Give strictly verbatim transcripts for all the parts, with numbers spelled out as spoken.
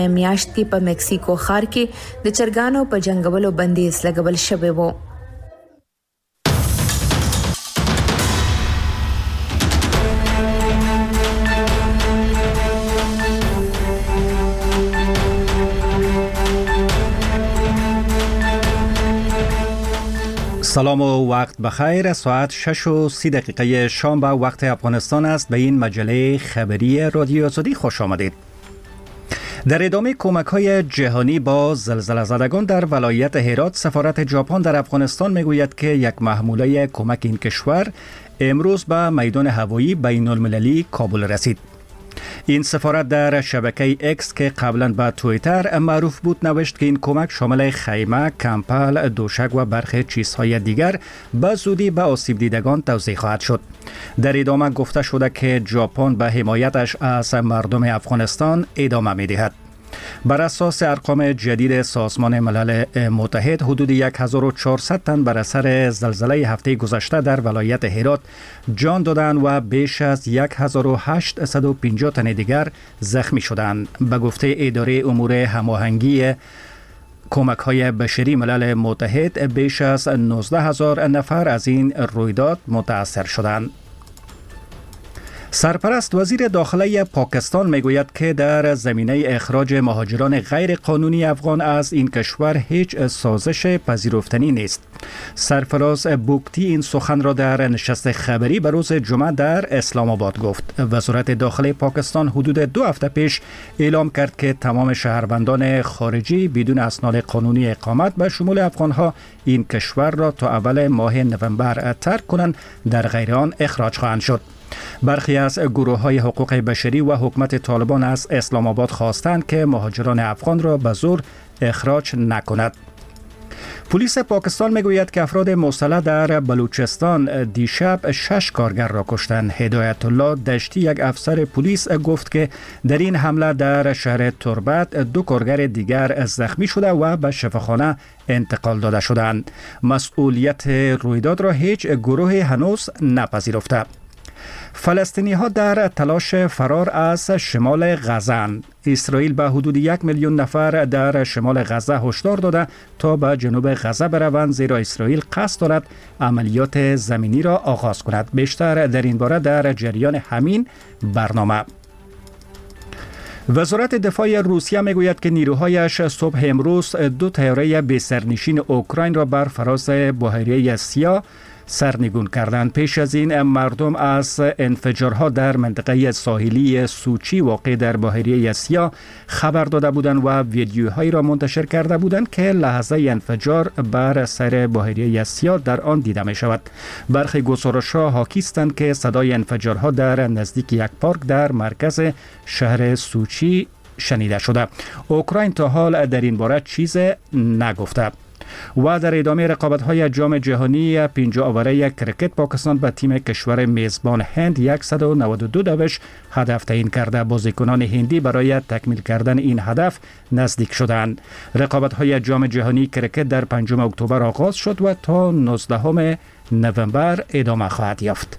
میاشت کې په مکسیکو ښار کې د چرګانو په جنګولو بندیز لګول شوی و. سلام و وقت بخیر. ساعت شش و سی دقیقه شام به وقت افغانستان است. به این مجله خبری رادیو آزادی خوش آمدید. در ادامه کمک‌های جهانی با زلزله زدگان در ولایت هرات، سفارت ژاپن در افغانستان میگوید که یک محموله کمک این کشور امروز به میدان هوایی بین المللی کابل رسید. این سفارت در شبکه اکس که قبلا به توییتر معروف بود نوشت که این کمک شامل خیمه، کمپل، دوشک و برخی چیزهای دیگر به زودی به آسیب دیدگان توزیع خواهد شد. در ادامه گفته شده که ژاپن به حمایتش از مردم افغانستان ادامه می‌دهد. بر اساس ارقام جدید سازمان ملل متحد، حدود هزار و چهارصد تن بر اثر زلزله هفته گذشته در ولایت هرات جان دادند و بیش از هزار و هشتصد و پنجاه تن دیگر زخمی شدند. به گفته اداره امور هماهنگی کمک‌های بشری ملل متحد، بیش از نوزده هزار نفر از این رویداد متاثر شدند. سرپرست وزیر داخله پاکستان میگوید که در زمینه اخراج مهاجران غیر قانونی افغان از این کشور هیچ سازش پذیرفتنی نیست. سرفراز بوگتی این سخن را در نشست خبری به روز جمعه در اسلام آباد گفت. وزارت داخله پاکستان حدود دو هفته پیش اعلام کرد که تمام شهروندان خارجی بدون اسناد قانونی اقامت به شمول افغانها این کشور را تا اول ماه نوامبر ترک کنند، در غیر آن اخراج خواهند شد. برخی از گروه‌های حقوق بشری و حکومت طالبان از اسلام آباد خواستند که مهاجران افغان را به زور اخراج نکند. پلیس پاکستان میگوید که افراد مسلح در بلوچستان دیشب شش کارگر را کشتند. هدایت الله دشتی، یک افسر پلیس، گفت که در این حمله در شهر تربت دو کارگر دیگر زخمی شده و به شفاخانه انتقال داده شدند. مسئولیت رویداد را هیچ گروه هنوز نپذیرفته. فلسطینی ها در تلاش فرار از شمال غزه. اسرائیل به حدود یک میلیون نفر در شمال غزه هشدار داده تا به جنوب غزه بروند، زیرا اسرائیل قصد دارد عملیات زمینی را آغاز کند. بیشتر در این باره در جریان همین برنامه. وزارت دفاع روسیه میگوید که نیروهایش صبح امروز دو طیاره بی سرنشین اوکراین را بر فراز بحیره سیاه سرنگون کردند. پیش از این مردم از انفجارها در منطقه ساحلی سوچی واقع در بحیره سیاه خبر داده بودند و ویدیوهایی را منتشر کرده بودند که لحظه انفجار بر سر بحیره سیاه در آن دیده می شود. برخی گزارش‌ها حاکی هستند که صدای انفجارها در نزدیک یک پارک در مرکز شهر سوچی شنیده شده. اوکراین تا حال در این باره چیز نگفته. و در ادامه رقابت‌های جام جهانی پنجاه اوره کرکت، پاکستان به تیم کشور میزبان هند صد و نود و دو دوش هدف تعیین کرده. بازیکنان هندی برای تکمیل کردن این هدف نزدیک شدند. رقابت‌های جام جهانی کرکت در پنجم اکتبر آغاز شد و تا نوزدهم نوامبر ادامه خواهد یافت.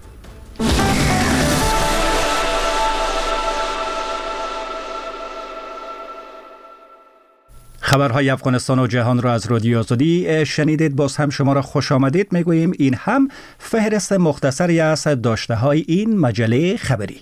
خبرهای افغانستان و جهان را از رادیو آزادی شنیدید. باز هم شما را خوش آمدید میگوییم. این هم فهرست مختصری از داشته های این مجله خبری.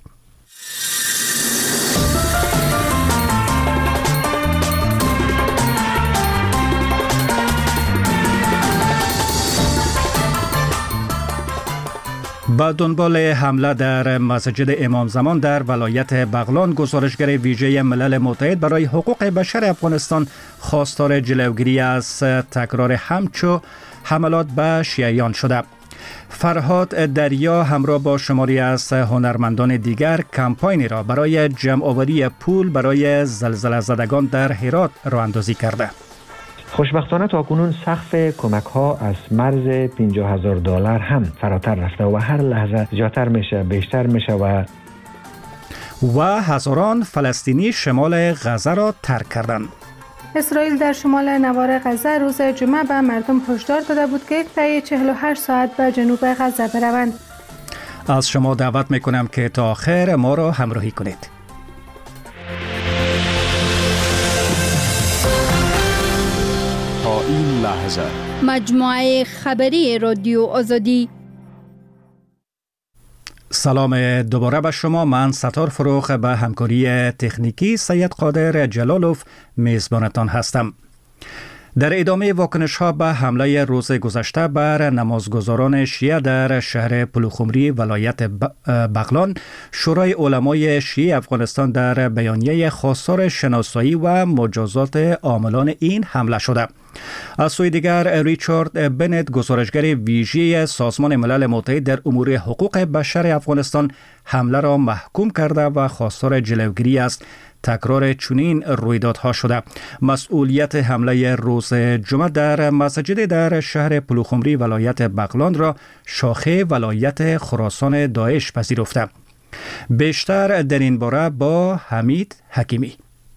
با دنبال حمله در مسجد امام زمان در ولایت بغلان، گزارشگر ویژه ملل متحد برای حقوق بشر افغانستان خواستار جلوگیری از تکرار همچو حملات به شیعیان شده. فرهاد دریا همراه با شماری از هنرمندان دیگر کمپاینی را برای جمع‌آوری پول برای زلزله زدگان در هرات راه اندازی کرده. خوشبختانه تاکنون سقف کمک ها از مرز پنجاه هزار دلار هم فراتر رفته و هر لحظه زیادتر میشه، بیشتر میشه و و هزاران فلسطینی شمال غزه را ترک کردند. اسرائیل در شمال نوار غزه روز جمعه به مردم هشدار داده بود که طی چهل و هشت ساعت به جنوب غزه بروند. از شما دعوت میکنم که تا آخر ما را همراهی کنید. لحظه. مجموعه خبری رادیو آزادی. سلام دوباره به شما. من ستار فروخ به همکاری تکنیکی سید قادر جلالوف میزبانتان هستم. در ادامه واکنش ها به حمله روز گذشته بر نمازگزاران شیعه در شهر پلوخمری ولایت بغلان، شورای علمای شیعه افغانستان در بیانیه خواستار شناسایی و مجازات عاملان این حمله شده. از سوی دیگر ریچارد بنت، گزارشگر ویژه سازمان ملل متحد در امور حقوق بشر افغانستان، حمله را محکوم کرده و خواستار جلوگیری از تکرار چنین رویدادها شده. مسئولیت حمله روز جمعه در مسجد در شهر پلوخمری ولایت بغلان را شاخه ولایت خراسان داعش پذیرفته. بیشتر در این باره با حمید حکیمی.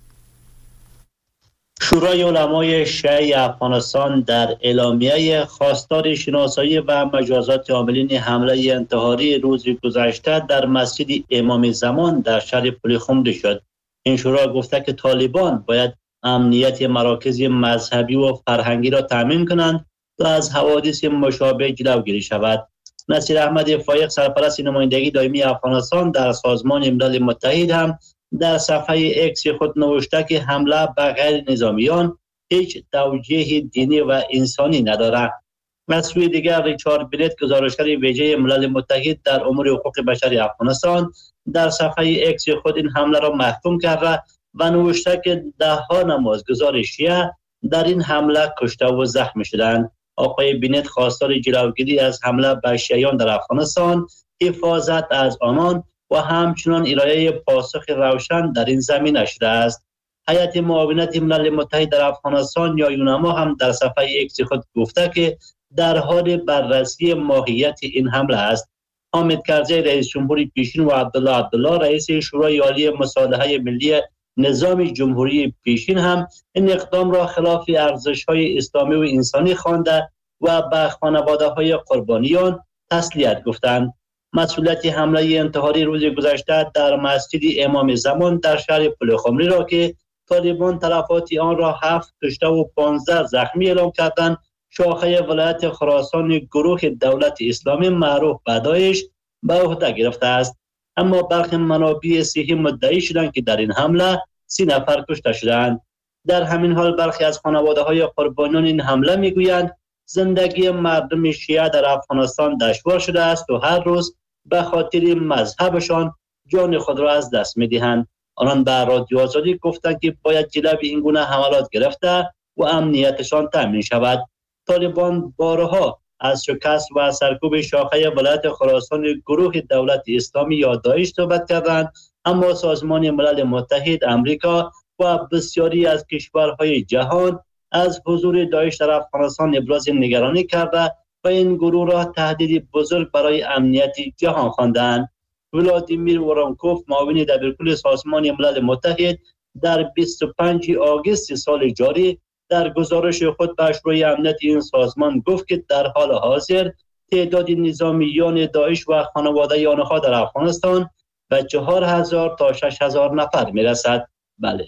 شورای علمای شیعه افغانستان در اعلامیه خواستار شناسایی و مجازات عاملین حمله انتحاری روز گذشته در مسجد امام زمان در شهر پلوخمری شد. این شورا گفته که طالبان باید امنیت مراکز مذهبی و فرهنگی را تامین کنند تا از حوادث مشابه جلوگیری شود. نصیر احمد فایق، سرپرست نمایندگی دائمی افغانستان در سازمان ملل متحد، هم در صفحه اکس خود نوشته که حمله به غیر نظامیان هیچ توجیه دینی و انسانی ندارد. از سوی دیگر ریچارد بنت، گزارشگر ویژه ملل متحد در امور حقوق بشر افغانستان، در صفحه اکس خود این حمله را محکوم کرده و نوشته که ده ها نمازگزار شیعه در این حمله کشته و زخمی شدند. آقای بنت خواستار جلوگیری از حمله به شیعیان در افغانستان، حفاظت از آنان و همچنان ارائه پاسخ روشن در این زمینه شده است. هیئت معاونت ملل متحد در افغانستان یا یونما هم در صفحه اکس خود گفته که در حال بررسی ماهیت این حمله است. حامد کرزی، رئیس جمهوری پیشین، و عبدالله عبدالله، رئیس شورای عالی مصالحه ملی نظام جمهوری پیشین، هم این اقدام را خلاف ارزش‌های اسلامی و انسانی خوانده و به خانواده‌های قربانیان تسلیت گفتند. مسئولیت حمله انتحاری روز گذشته در مسجد امام زمان در شهر پلوخمری را که طالبان تلفات آن را هفت کشته و پانزده زخمی اعلام کردند، شاخه ولایت خراسان گروه دولت اسلامی معروف به داعش به عهده گرفته است. اما برخی منابع صحیح مدعی شدند که در این حمله سی نفر کشته شدند. در همین حال برخی از خانواده‌های قربانیان این حمله میگویند زندگی مردم شیعه در افغانستان دشوار شده است و هر روز به خاطر مذهبشان جان خود را از دست می‌دهند. آنان به رادیو آزادی گفتند که باید جلوی این گونه حملات گرفته و امنیتشان تامین شود. طالبان بارها از شکست و سرکوب شاخه ولایت خراسان گروه دولت اسلامی یا داعش صحبت کردند، اما سازمان ملل متحد، امریکا و بسیاری از کشورهای جهان از حضور داعش در افغانستان ابراز نگرانی کرده و این گروه را تهدیدی بزرگ برای امنیت جهان خواندند. ولادیمیر ورانکوف، معاون دبیرکل سازمان ملل متحد، در بیست و پنجم آگوست سال جاری در گزارش خود به شورای امنیت این سازمان گفت که در حال حاضر تعداد نظامیان داعش و خانواده آنها در افغانستان به چهار هزار تا شش هزار نفر میرسد. بله.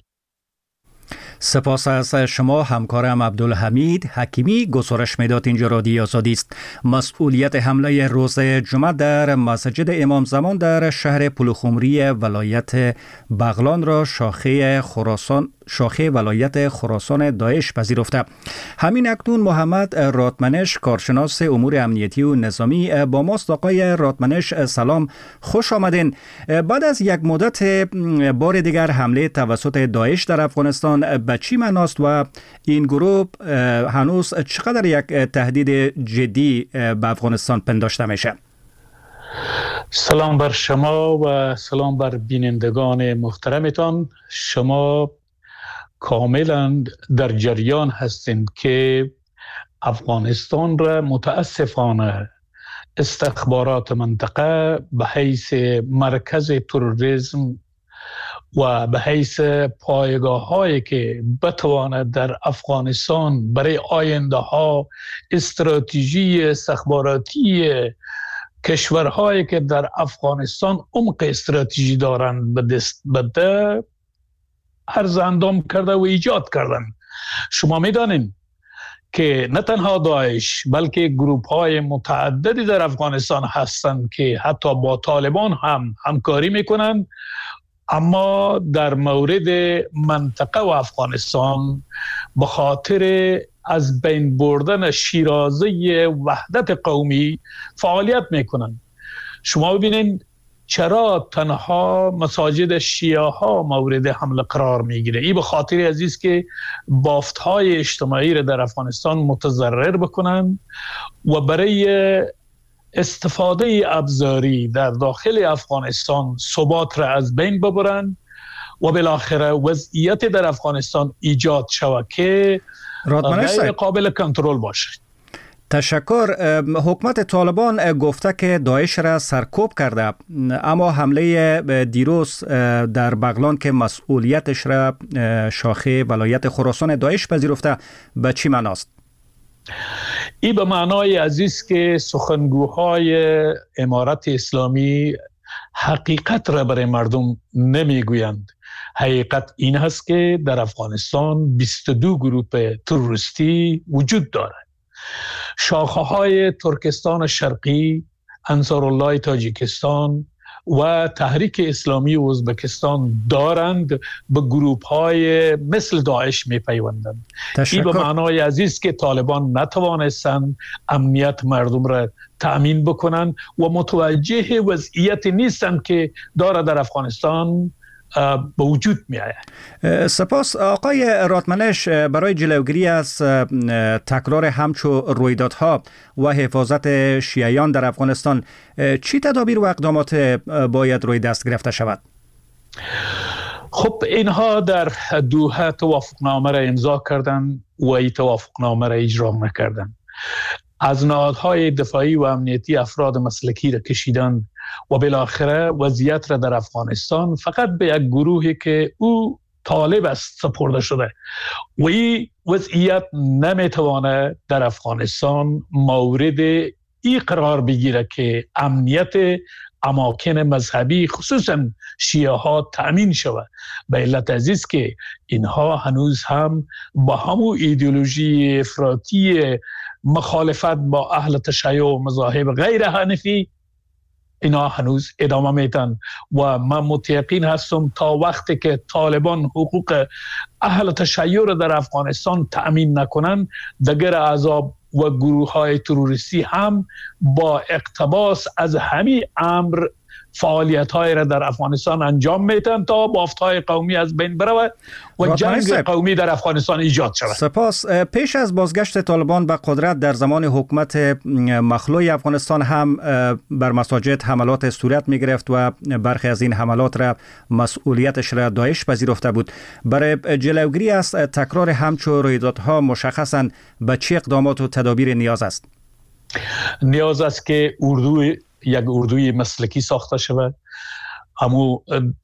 سپاس از شما همکارم عبدالحمید حکیمی. گزارش میداد اینجا رادیو آزادی است. مسئولیت حمله روز جمعه در مسجد امام زمان در شهر پلوخمری ولایت بغلان را شاخه خراسان شاخه ولایت خراسان داعش پذیرفته. همین اکنون محمد راتمنش، کارشناس امور امنیتی و نظامی با ماست. آقای راتمنش سلام، خوش آمدین. بعد از یک مدت بار دیگر حمله توسط داعش در افغانستان به چی معناست و این گروه هنوز چقدر یک تهدید جدی به افغانستان پنداشته میشه؟ سلام بر شما و سلام بر بینندگان محترمتان. شما کاملا در جریان هستند که افغانستان را متاسفانه استخبارات منطقه به حیث مرکز تروریسم و به حیث پایگاه هایی که بتواند در افغانستان برای آینده ها استراتژی استخباراتی کشورهایی که در افغانستان عمق استراتژی دارند به دست بده عرض اندام کرده و ایجاد کردن. شما میدانید که نه تنها داعش بلکه گروپ های متعددی در افغانستان هستند که حتی با طالبان هم همکاری میکنند، اما در مورد منطقه و افغانستان به خاطر از بین بردن شیرازه وحدت قومی فعالیت میکنند. شما ببینید چرا تنها مساجد شیعه ها مورد حمله قرار میگیره؟ این به خاطر عزیز که بافت های اجتماعی را در افغانستان متضرر بکنند و برای استفاده ابزاری در داخل افغانستان ثبات را از بین ببرند و بالاخره وضعیت در افغانستان ایجاد شود که غیر قابل کنترل باشه. تشکر. حکومت طالبان گفته که داعش را سرکوب کرده، اما حمله دیروز در بغلان که مسئولیتش را شاخه ولایت خراسان داعش پذیرفته به چی معناست؟ این به معنای عزیز که سخنگوهای امارت اسلامی حقیقت را برای مردم نمیگویند. حقیقت این هست که در افغانستان بیست و دو گروه تروریستی وجود دارد. شاخه های ترکستان شرقی، انصارالله تاجیکستان و تحریک اسلامی ازبکستان دارند به گروپ های مثل داعش می پیوندند. این به معنای عزیز که طالبان نتوانستند امنیت مردم را تأمین بکنند و متوجه وضعیت نیستند که داره در افغانستان به وجود می آید. سپاس آقای راتمنش. برای جلوگیری از تکرار همچو رویدادها و حفاظت شیعیان در افغانستان چی تدابیر و اقدامات باید روی دست گرفته شود؟ خب اینها در دوحه توافقنامه را امضا کردند و این توافقنامه را اجرا نکردند. از نهادهای دفاعی و امنیتی افراد مسلکی را کشیدند و بالاخره وضعیت را در افغانستان فقط به یک گروهی که او طالب است سپرده شده و این وضعیت نمیتوانه در افغانستان مورد این قرار بگیره که امنیت اماکن مذهبی خصوصا شیعه ها تأمین شود. به علت عزیز که اینها هنوز هم با همون ایدئولوژی افراطی مخالفت با اهل تشیع و مذاهب غیر حنفی اینا هنوز ادامه میتن و من متیقین هستم تا وقتی که طالبان حقوق اهل تشیع را در افغانستان تأمین نکنن، دیگر احزاب و گروه های تروریستی هم با اقتباس از همین امر فعالیت های را در افغانستان انجام میتن تا بافت های قومی از بین برود و جنگ قومی در افغانستان ایجاد شود. سپاس. پیش از بازگشت طالبان به قدرت در زمان حکومت مخلوع افغانستان هم بر مساجد حملات صورت می گرفت و برخی از این حملات را مسئولیتش را داعش پذیرفته بود. برای جلوگیری از تکرار همچو رویدادها مشخصاً به چه اقدامات و تدابیر نیاز است؟ نیاز است که اردو یک اردوی مسلکی ساخته شود. همو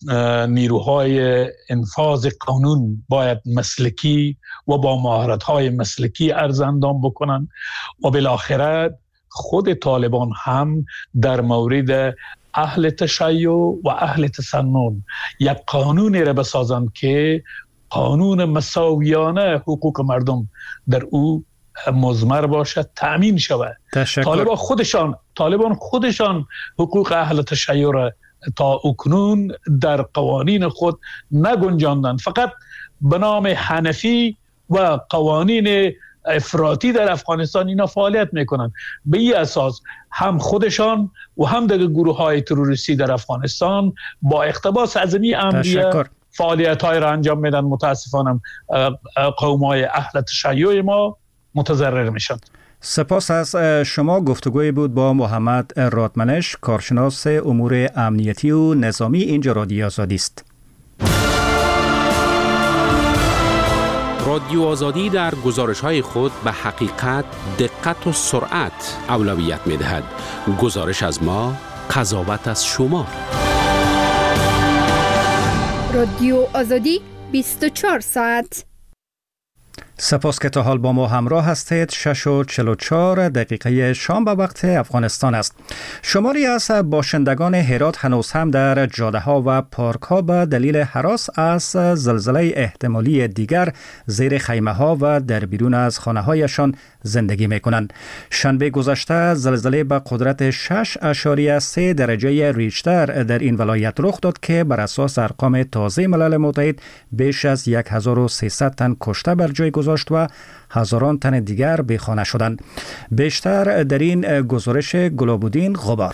نیروهای انفاذ قانون باید مسلکی و با مهارت‌های مسلکی ارزاندام بکنند و بالاخره خود طالبان هم در مورد اهل تشیع و اهل تسنن یک قانونی را بسازند که قانون مساویانه حقوق مردم در او مضمر باشد، تأمین شود. طالبان خودشان طالبان خودشان حقوق اهل تشیع را تا اکنون در قوانین خود نگنجاندند، فقط به نام حنفی و قوانین افراطی در افغانستان اینا فعالیت میکنند. به این اساس هم خودشان و هم دیگر گروه های تروریستی در افغانستان با اقتباس از این امریه فعالیت های را انجام میدن. متاسفانه قوم های اهل تشیع ما متضرر میشن. سپاس از شما. گفتگوی بود با محمد راتمنش، کارشناس امور امنیتی و نظامی. اینجا رادیو آزادی است. رادیو آزادی در گزارش‌های خود به حقیقت، دقت و سرعت اولویت می‌دهد. گزارش از ما، قضاوت از شما. رادیو آزادی بیست و چهار ساعت. سپاس که تا حال با ما همراه هستید. شش و چهل و چهار دقیقه شام به وقت افغانستان است. شماری از باشندگان هرات هنوز هم در جاده ها و پارک ها به دلیل هراس از زلزله احتمالی دیگر زیر خیمه ها و در بیرون از خانه هایشان زندگی می کنند. شنبه گذشته زلزله به قدرت شش اشاریه سه درجه ریشتر در این ولایت رخ داد که بر اساس ارقام تازه ملل متحد بیش از هزار و سیصد تن کشته بر جای گذاشت و هزاران تن دیگر بیخانه شدند. بیشتر در این گزارش گلابودین غبار.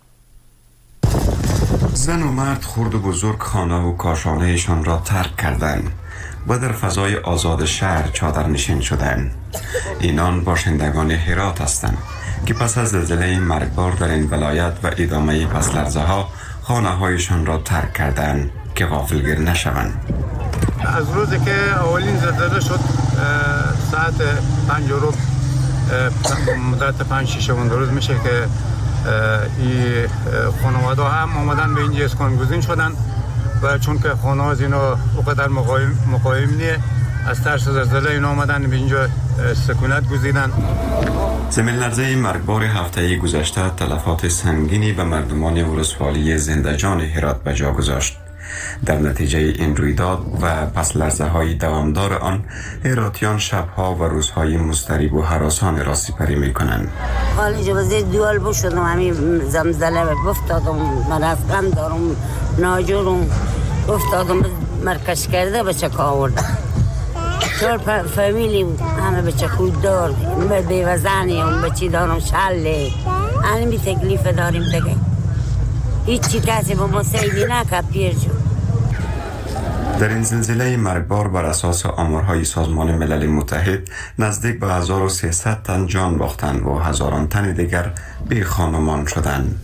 زن و مرد خرد و بزرگ خانه و کاشانهشان را ترک کردند و در فضای آزاد شهر چادر نشین شدند. اینان باشندگان هرات هستند که پس از زلزله مرگبار در این ولایت و ادامه پس لرزه ها خانه هایشان را ترک کردند که غافلگیر نشوند. از روزی که اولین زلزله شد ساعت پنج رو مدت پنج شش روز میشه که این خانواده هم آمدن به اینجا اسکان گزین شدن و چون که خانه از اینا اقدر مقایم, مقایم نیه از ترس زلزله اینا آمدن به اینجا سکونت گزیدن. زمین لرزه مرگبار هفته گذشته تلفات سنگینی به مردمان ولسوالی زندجان هرات به جا گذاشت. در نتیجه این رویداد و پس لرزه های دوامدار آن هراتیان شبها و روزهای مضطرب و هراسان را سپری می کنند. حالی جوازی دوال بشدم همین زمزله بفتادم من از غم دارم ناجورم افتادم مرکش کرده بچه که آوردم چهار فامیلی همه بچه خود دار بیوزنی هم بچی دارم شله همین بی تکلیف داریم دیگه هیچی کسی با ما سیدی نکرد پیر جو. در این زلزله مرگبار بر اساس آمارهای سازمان ملل متحد نزدیک به هزار و سیصد تن جان باختند و هزاران تن دیگر بی خانمان شدند.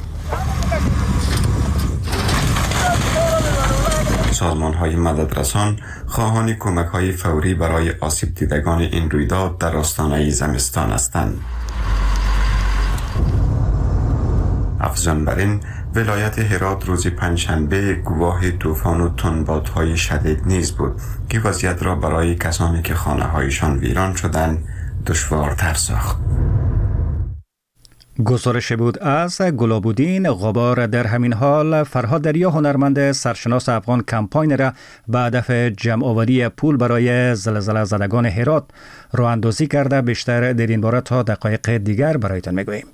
سازمان های مددرسان خواهان کمک های فوری برای آسیب دیدگان این رویداد در آستانه زمستان هستند. افزون بر این ولایت هرات روز پنجشنبه گواه طوفان و تندبادهای شدید نیز بود که وضعیت را برای کسانی که خانه هایشان ویران شدند دشوارتر ساخت. گزارش بود از گلابودین غبار. در همین حال فرهاد دریا هنرمند سرشناس افغان کمپاین را به هدف جمع آوری پول برای زلزله زدگان هرات راه اندازی کرده. بیشتر در این باره تا دقایق دیگر برایتان میگوییم.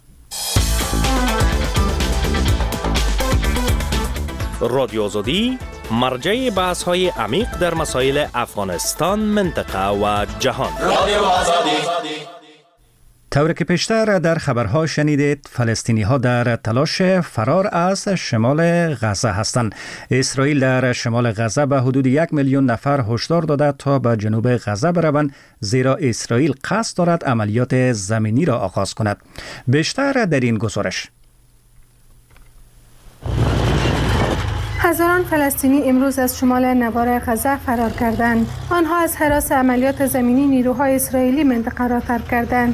رادیو آزادی مرجع بحث های عمیق در مسائل افغانستان، منطقه و جهان. رادیو آزادی. طوری که پیشتر در خبرها شنیدید، فلسطینی ها در تلاش فرار از شمال غزه هستند. اسرائیل در شمال غزه به حدود یک میلیون نفر هشدار داده تا به جنوب غزه بروند، زیرا اسرائیل قصد دارد عملیات زمینی را آغاز کند. بیشتر در این گزارش. هزاران فلسطینی امروز از شمال نوار غزه فرار کردند. آنها از هراس عملیات زمینی نیروهای اسرائیلی منطقه را ترک کردند.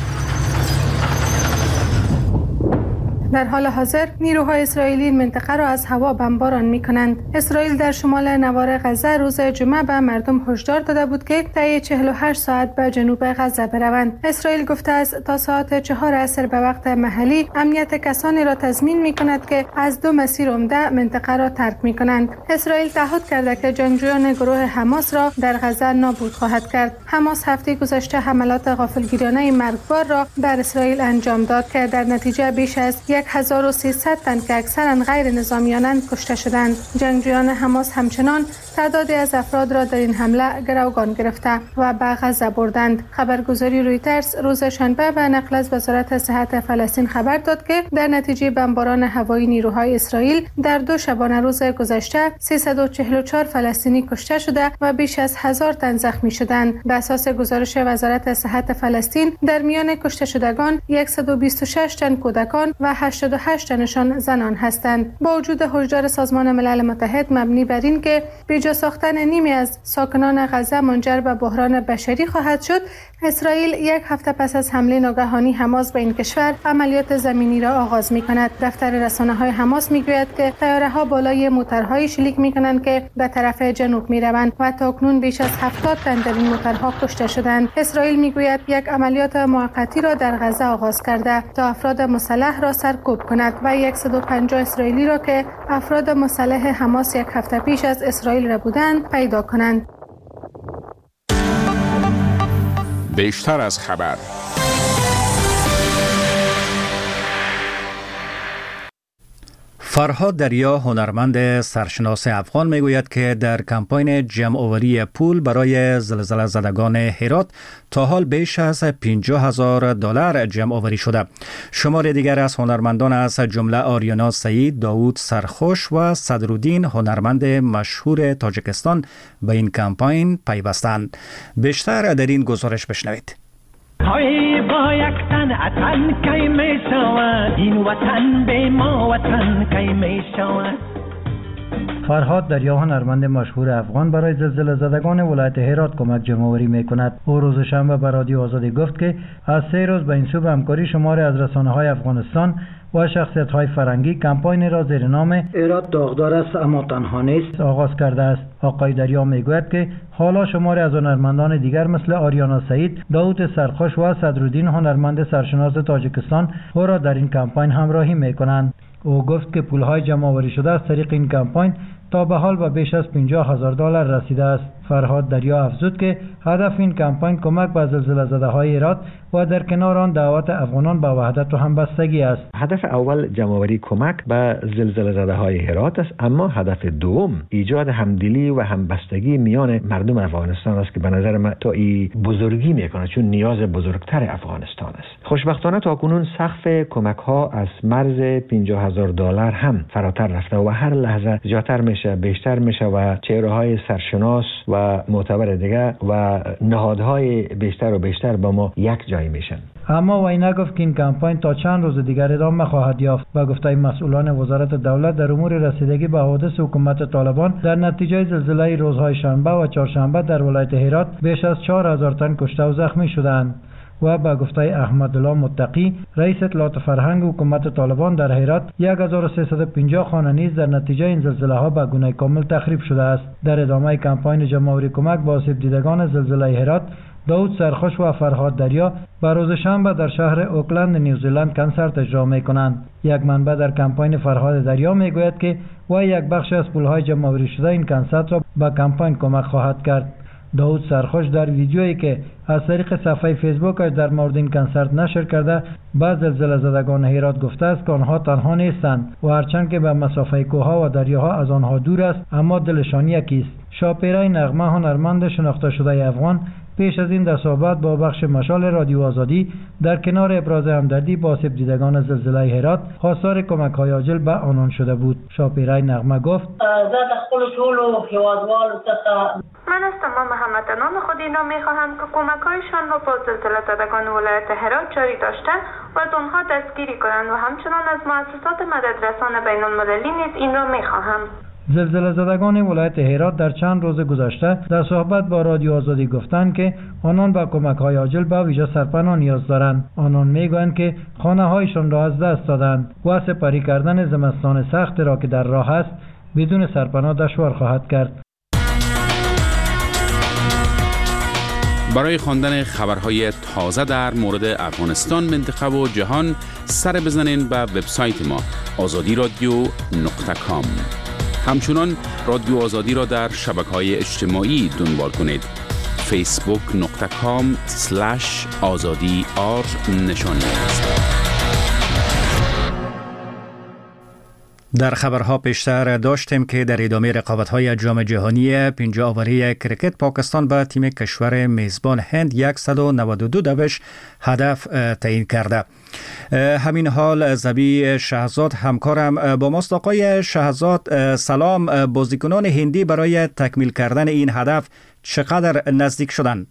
در حال حاضر نیروهای اسرائیلی منطقه را از هوا بمباران می‌کنند. اسرائیل در شمال نوار غزه روز جمعه به مردم هشدار داده بود که طی چهل و هشت ساعت به جنوب غزه بروند. اسرائیل گفته است تا ساعت چهار عصر به وقت محلی امنیت کسانی را تضمین می‌کند که از دو مسیر عمده منطقه را ترک می‌کنند. اسرائیل تعهد کرده که جنگجویان گروه حماس را در غزه نابود خواهد کرد. حماس هفته گذشته حملات غافلگیرانه مرگبار را بر اسرائیل انجام داد که در نتیجه بیش از هزار و سیصد تن که اکثرا غیر نظامیانند کشته شدند. جنگجویان حماس همچنان تعدادی از افراد را در این حمله گروگان گرفته و به غزه بردند. خبرگزاری رویترز روز شنبه به نقل از وزارت صحت فلسطین خبر داد که در نتیجه بمباران هوایی نیروهای اسرائیل در دو شبانه روز گذشته سیصد و چهل و چهار فلسطینی کشته شده و بیش از هزار تن زخمی شدند. به اساس گزارش وزارت صحت فلسطین در میان کشته شدگان صد و بیست و شش تن کودکان و هشتاد و هشت تنشان زنان هستند. با وجود هشدار سازمان ملل متحد مبنی بر این که بیجا ساختن نیمی از ساکنان غزه منجر به بحران بشری خواهد شد، اسرائیل یک هفته پس از حمله ناگهانی حماس به این کشور عملیات زمینی را آغاز می کند. دفتر رسانه‌های حماس می گوید که طیاره‌ها بالای موترهای شلیک می کنند که به طرف جنوب می روند و تاکنون بیش از هفتاد تن در این موترها کشته شدند. اسرائیل می گوید یک عملیات موقتی را در غزه آغاز کرده تا افراد مسلح را سرکوب کند و صد و پنجاه اسرائیلی را که افراد مسلح حماس یک هفته پیش از اسرائیل را بودند پیدا کنند. بیشتر از خبر. فرهاد دریا هنرمند سرشناس افغان میگوید که در کمپاین جمع‌آوری پول برای زلزله زدگان هرات تا حال بیش از پنجاه هزار دلار جمع‌آوری شده. شمار دیگر از هنرمندان از جمله آریانا سعید، داوود سرخوش و صدرالدین هنرمند مشهور تاجیکستان به این کمپاین پیوستند. بیشتر در این گزارش بشنوید. های با یک تن اتن کی می شود این وطن به ما وطن کی می شود. فرهاد دریا هنرمند مشهور افغان برای زلزله زدگان ولایت هرات کمک جمع‌آوری می‌کند. او روز شنبه به رادیو آزادی گفت که از سه روز به این سو به همکاری شماری از رسانه‌های افغانستان و شخصیت‌های فرهنگی کمپاین را زیر نام هرات داغدار است اما تنها نیست آغاز کرده است. آقای دریا میگوید که حالا شماری از هنرمندان دیگر مثل آریانا سعید، داوود سرخوش و صدرالدین هنرمند سرشناس تاجیکستان او را در این کمپاین همراهی می‌کنند. او گفت که پول‌های جمع‌آوری شده از طریق این کمپاین تا به حال به بیش از پنجاه هزار دلار رسیده است. فرهاد دریا افزود که هدف این کمپاین کمک به زلزله زده‌های هرات و در کنار آن دعوت افغانان به وحدت و همبستگی است. هدف اول جمع‌آوری کمک به زلزله زده‌های هرات است، اما هدف دوم ایجاد همدلی و همبستگی میان مردم افغانستان است که به نظر من تا این بزرگی میکنه، چون نیاز بزرگتر افغانستان است. خوشبختانه تاکنون سقف کمک‌ها از مرز پنجاه هزار دلار هم فراتر رفته و هر لحظه زیادتر میشه، بیشتر میشه و چهره‌های سرشناس و معتبر دیگه و نهادهای بیشتر و بیشتر با ما یک جای میشن. اما وی نگفت که این کمپاین تا چند روز دیگر ادامه خواهد یافت. با گفته مسئولان وزارت دولت در امور رسیدگی به حوادث حکومت طالبان در نتیجه زلزله روزهای شنبه و چهارشنبه در ولایت هرات بیش از چهار هزار تن کشته و زخمی شدند. و با گفته احمدالله متقی رئیس اطلاعات فرهنگ حکومت طالبان در هرات یک هزار و سیصد و پنجاه خانه نیز در نتیجه این زلزله ها به گونه کامل تخریب شده است. در ادامه کمپاین جمع‌آوری کمک به آسیب دیدگان زلزله هرات، داوود سرخوش و فرهاد دریا به روز شنبه در شهر اوکلند نیوزیلند کنسرت اجرا می‌کنند. یک منبع در کمپاین فرهاد دریا میگوید که وی یک بخش از پول‌های جمع‌آوری شده این کنسرت را به کمپاین کمک خواهد کرد. داوود سرخوش در ویدیویی که از طریق صفحه فیسبوکش در مورد این کنسرت نشر کرده به زلزله زدگان هرات گفته است که آنها تنها نیستند و هرچند که به مسافه کوهها و دریاها از آنها دور است اما دلشان یکی است. شاپیره نغمه هنرمند شناخته شده افغان پیش از این در صحبت با بخش مشال رادیو آزادی در کنار ابراز همدردی با آسیب دیدگان زلزله هرات خواستار کمک‌های عاجل به آنان شده بود. شاپیره نغمه گفت: من از تمام هموطنان خود اینا میخواهم که کمک‌هایشان را با زلزله زدگان ولایت هرات جاری داشتن و از آنها دستگیری کنند و همچنان از مؤسسات مددرسان بین‌المللی نیز این را میخواهم. زلزله زدگان ولایت هرات در چند روز گذشته در صحبت با رادیو آزادی گفتند که آنان با کمک‌های عاجل به ویژه سرپناه نیاز دارند. آنان میگویند که خانه‌هایشان را از دست دادند و سپری کردن زمستان سخت را که در راه است بدون سرپناه دشوار خواهد کرد. برای خواندن خبرهای تازه در مورد افغانستان، منطقه و جهان سر بزنین به وبسایت ما آزادی رادیو نقطه کام. همچنان رادیو آزادی را در شبکه‌های اجتماعی دنبال کنید. فیسبوک نقطه کام سلش آزادی آر نشان است. در خبرها پیشتر داشتیم که در ادامه رقابت‌های جام جهانی پنجاه اوری کرکت پاکستان به تیم کشور میزبان هند صد و نود و دو دوش هدف تعیین کرده. همین حال زبی شهزاد همکارم با ماست. آقای شهزاد سلام، بازیکنان هندی برای تکمیل کردن این هدف چقدر نزدیک شدند؟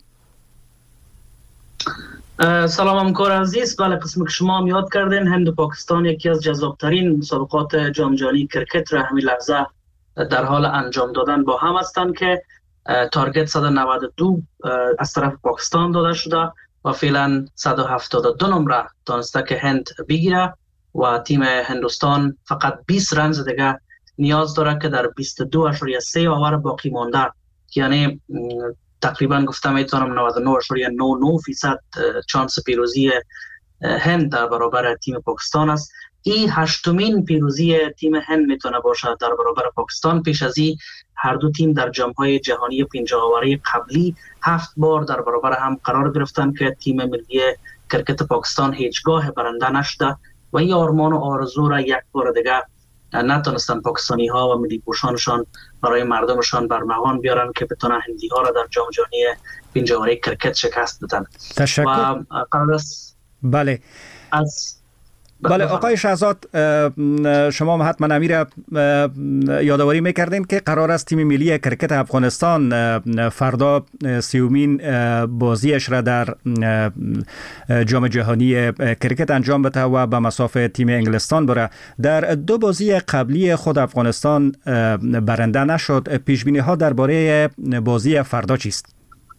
سلام همکار عزیز. بله، قسمی که شما هم یاد کردین، هند و پاکستان یکی از جذابترین مسابقات جام جهانی کرکت را همین لحظه در حال انجام دادن با هم هستند که تارگت صد و نود و دو از طرف پاکستان داده شده و فعلا صد و هفتاد و دو نمره دانسته که هند بگیره و تیم هندوستان فقط بیست رنز دیگه نیاز داره که در بیست و دو اشاریه سه اوور باقی مانده، یعنی تقریبا گفتم میتونم نود و نه اشاریه نه نه فیصد چانس پیروزی هند در برابر تیم پاکستان است. این هشتمین پیروزی تیم هند میتونه باشه در برابر پاکستان. پیش از این هر دو تیم در جام‌های جهانی پنجاه اوری قبلی هفت بار در برابر هم قرار گرفتن که تیم ملی کرکت پاکستان هیچگاه برنده نشده و این آرمان و آرزو را یک بار دیگه نتونستن پاکستانی ها و ملی پوشانشان برای مردمشان برمغان بیارن که بتونن هندی ها را در جام جهانی پنجاه اوری کرکت شکست بدن. تشکر. و قرار است بله از بله آقای شهزاد، شما حتما امیر یادآوری میکردین که قرار است تیم ملی کرکت افغانستان فردا سیومین بازیش را در جام جهانی کرکت انجام بده و به مسافه تیم انگلستان بره. در دو بازی قبلی خود افغانستان برنده نشد. پیش بینی ها درباره بازی فردا چیست؟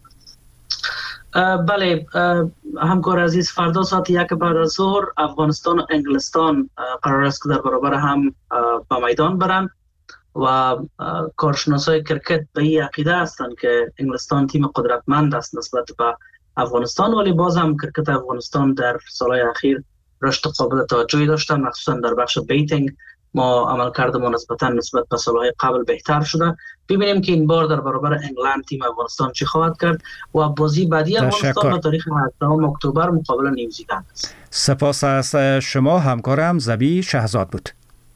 بله همکار عزیز، فردا ساعت یک بعد از ظهر افغانستان و انگلستان قرار است که در برابر هم به میدان برن و کارشناسای کرکت به این عقیده هستند که انگلستان تیم قدرتمند است نسبت به افغانستان، ولی باز هم کرکت افغانستان در سالهای اخیر رشد قابل توجهی داشته، مخصوصا در بخش بیتینگ ما عمل کردمون نسبتا نسبت به سالهای قبل بهتر شده. ببینیم که این بار در برابر انگلند تیم افغانستان چی خواهد کرد و بازی بعدی افغانستان به تاریخ هفتم اکتبر مقابل نیوزیلند است. سپاس از شما. همکارم زبی شهزاد بود.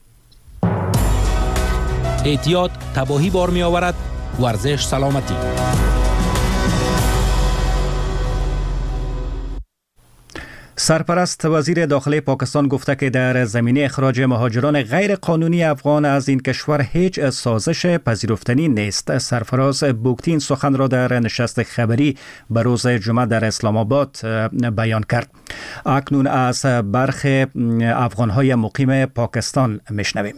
احتیاط تباهی بار می آورد، ورزش سلامتی. سرپرست وزیر داخلی پاکستان گفته که در زمینه اخراج مهاجران غیر قانونی افغان از این کشور هیچ سازش پذیرفتنی نیست. سرفراز بوگتی این سخن را در نشست خبری به روز جمعه در اسلام آباد بیان کرد. اکنون از برخی افغان‌های مقیم پاکستان میشنویم.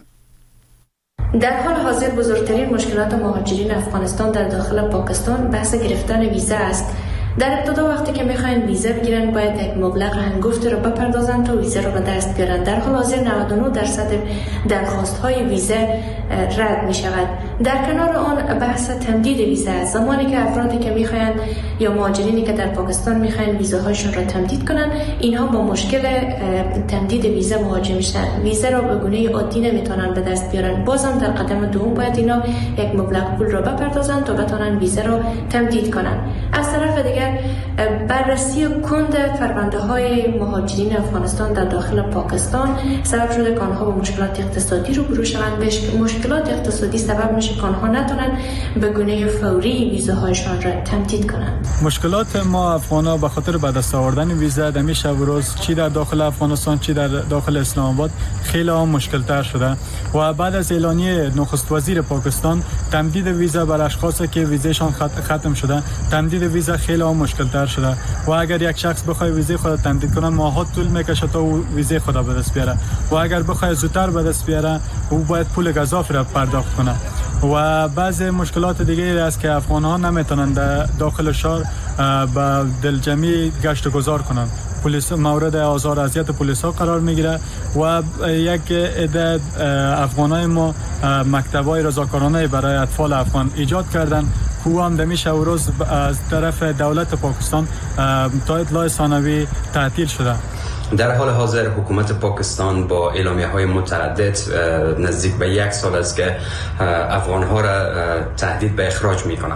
در حال حاضر بزرگترین مشکلات مهاجرین افغانستان در داخل پاکستان بحث گرفتن ویزا است. در ابتدا وقتی که میخواین ویزا بگیرن باید یک مبلغ هنگفت رو بپردازن تا ویزا رو به دست بیارن. در حال حاضر نود و نه درصد درخواست های ویزا رد می شود. در کنار آن بحث تمدید ویزا است. زمانی که افرادی که میخواین یا مهاجرینی که در پاکستان میخواین ویزاهاشون را تمدید کنن، اینها با مشکل تمدید ویزا مواجه میشن. ویزا را به گونه عادی نمیتونن به دست بیارن. بازم در قدم دوم باید اینا یک مبلغ پول را بپردازن تا بتونن ویزا را تمدید کنن. از طرف دیگر بررسی کند فرآیند های مهاجرین افغانستان در داخل پاکستان سبب شده که آنها با مشکلات اقتصادی روبرو شوند. مشکلات اقتصادی سبب میشه که آنها نتونن به گونه فوری ویزاهایشان را تمدید کنند. مشکلات ما افغانا به خاطر به دست آوردن ویزا در می شب و روز چی در داخل افغانستان چی در داخل اسلام آباد خیلی مشکل تر شده و بعد از اعلانیه نخست وزیر پاکستان تمدید ویزا بر اشخاصی که ویزاشان ختم شده، تمدید ویزا خیلی مشکل تر شده و اگر یک شخص بخواد ویزای خود تمدید کنه ماها طول میکشه تا او ویزای خود به دست بیاره و اگر بخواد زودتر به دست بیاره او باید پول اضافی را پرداخت کنه. و بعضی مشکلات دیگه است که افغان ها نمیتونن داخل شهر با دلجمعی گشت و گذار کنن. پلیس مورد آزار و اذیت پلیس ها قرار میگیره و یک عده افغانای ما مکتبای رضاکارانه برای اطفال افغان ایجاد کردن که هم دمیشه و روز از طرف دولت پاکستان تا اطلاع ثانوی تعطیل شده. در حال حاضر حکومت پاکستان با اعلامیه‌های متعدد نزدیک به یک سال است که افغان‌ها را تهدید به اخراج می‌کنند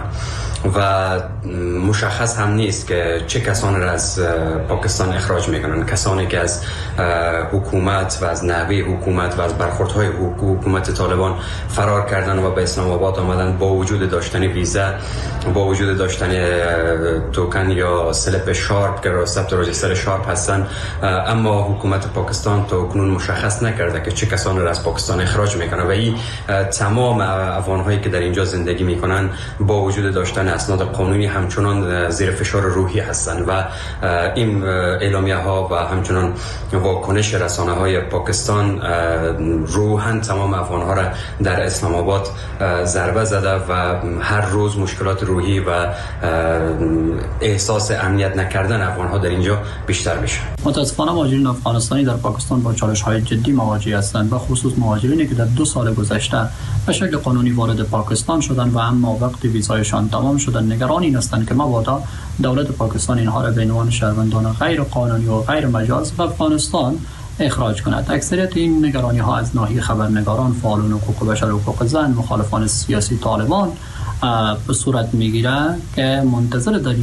و مشخص هم نیست که چه کسانی را از پاکستان اخراج میکنن. کسانی که از حکومت و از نحوه حکومت و از برخوردهای حکومت طالبان فرار کردن و به اسلام آباد آمدن با وجود داشتن ویزا، با وجود داشتن توکن یا سلپ شارپ که ثبت رجیستر شارپ هستن، اما حکومت پاکستان تا کنون مشخص نکرده که چه کسانی را از پاکستان اخراج میکنه و این تمام افغان‌هایی که در اینجا زندگی میکنن با وجود داشتن اسناد قانونی همچنان زیر فشار روحی هستند و این اعلامیه ها و همچنان واکنش رسانه های پاکستان روحاً تمام افغان ها را در اسلام آباد ضربه زده و هر روز مشکلات روحی و احساس امنیت نکردن افغان ها در اینجا بیشتر میشه. متاسفانه مهاجرین افغانستانی در پاکستان با چالش های جدی مواجه هستند، به خصوص مهاجرینی که در دو سال گذشته به شکل قانونی وارد پاکستان شدند و اما وقت ویزایشان تمام شدن نگران این هستند که مبادا دولت پاکستان اینها را به عنوان شهروندان غیر قانونی و غیر مجاز به افغانستان اخراج کند. اکثریت این نگرانی ها از ناحیه خبرنگاران، فعالان حقوق بشر و حقوق زن، مخالفان سیاسی طالبان به صورت میگیره که منتظر در